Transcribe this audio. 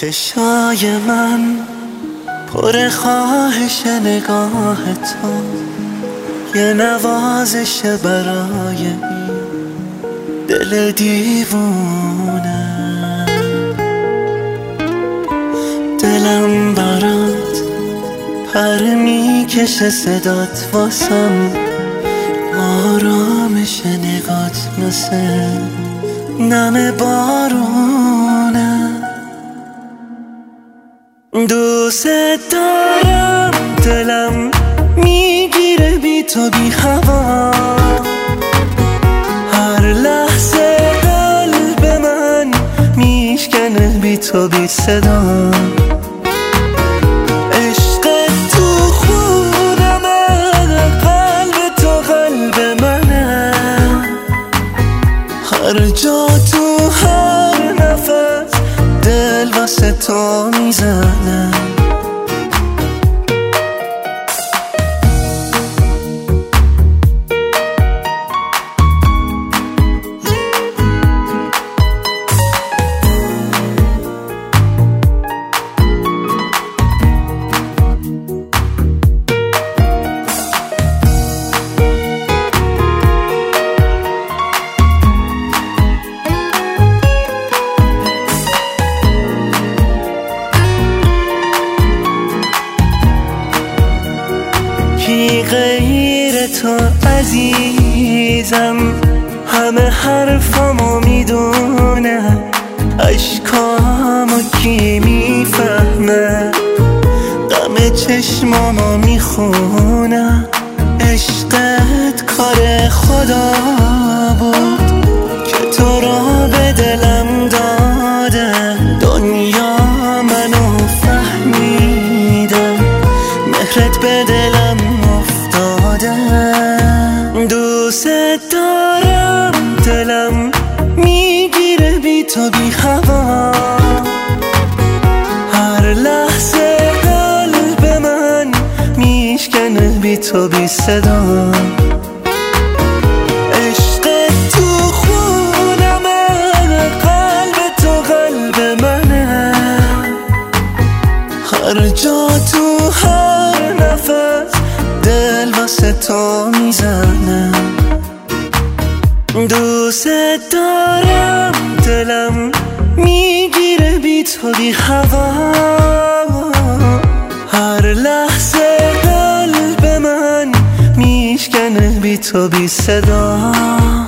چشای من پر خواهش نگاه تو، یه نوازش برای این دل دیوونه. دلم برات پر میکشه، صدات واسم آرامش نگات مثل نم بارونه. دوست دارم، دلم میگیره بی تو بی هوا، هر لحظه قلب من میشکنه بی تو بی صدا. عشقت تو خونمه، قلب تو قلب منه، هر جا تو هر نفس دل واسه تو میزنه. کی غیر تو عزیزم، همه حرفامو میدونه، اشکامو کی میفهمه، غم چشمامو میخونه. عشقت کار خدا بود که تو رو به دلم داده، دنیا منو فهمیده، مهرت به دلم افتاده. دوست دارم، دلم میگیره بی تو بی هوا، هر لحظه قلب من میشکنه بی تو بی صدا. عشقت تو خونمه، قلب تو قلب منه، هر جا تو هر نفس دل واسه تو میزنه. دوست دارم، دلم میگیره بی تو بی هوا، هر لحظه قلب من میشکنه بی تو بی صدا.